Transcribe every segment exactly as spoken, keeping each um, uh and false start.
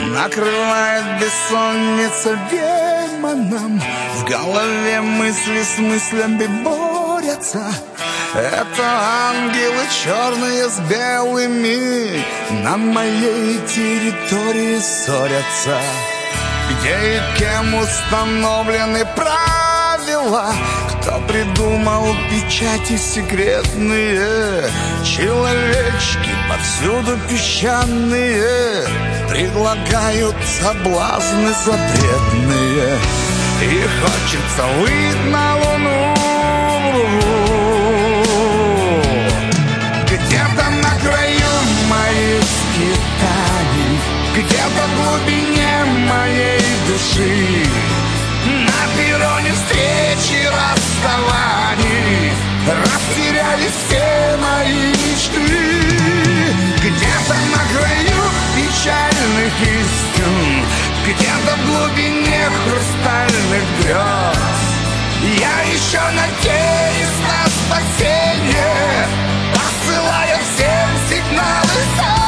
накрывает бессонница демоном. В голове мысли с мыслями борются. Это ангелы черные с белыми на моей территории ссорятся. Где и кем установлены правила? Кто придумал печати секретные? Человечки повсюду песчаные предлагают соблазны запретные. И хочется выйти на луну. Где-то на краю моих скитаний, где-то в глубине моей души, на перроне встречи расставаний растерялись все мои мечты. Где-то на краю печальных истин, где-то в глубине хрустальных грез я еще надеюсь на спасение, посылая всем сигналы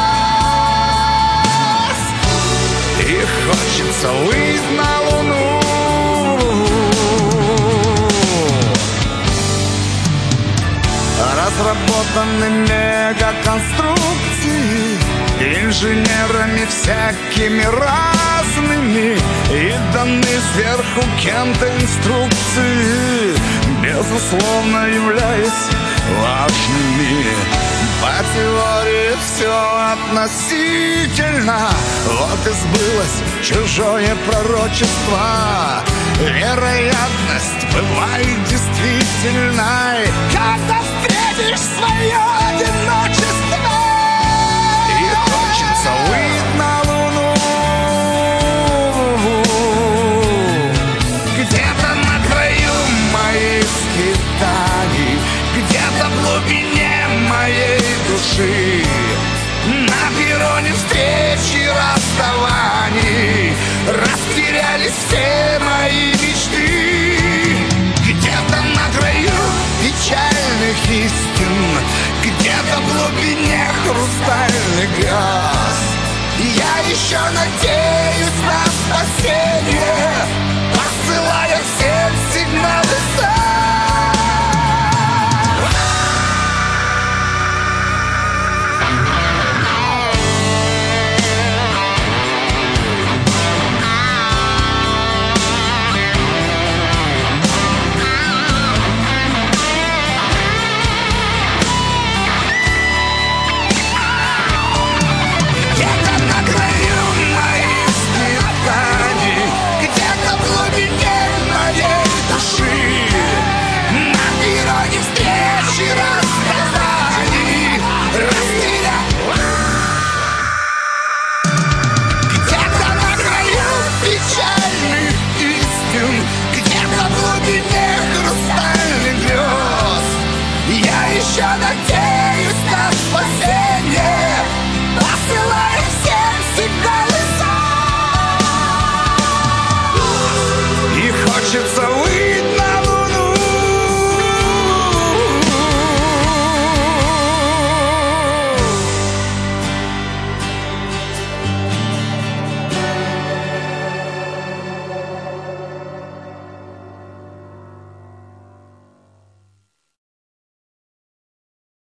СОС. И хочется выйти на луну. Разработаны мегаконструкции инженерами всякими разными и даны сверху кем-то инструкции, безусловно являясь важными. По теории все относительно, вот и сбылось чужое пророчество. Вероятность бывает действительной, когда встретишь свое одиночество. И хочется выйти на луну. Где-то на краю моих скитаний, где-то в глубине моей души, на перроне встречи расставаний растерялись все мои мечты. Где-то на краю печальных истин, где-то в глубине хрустальных грез я еще надеюсь на спасение.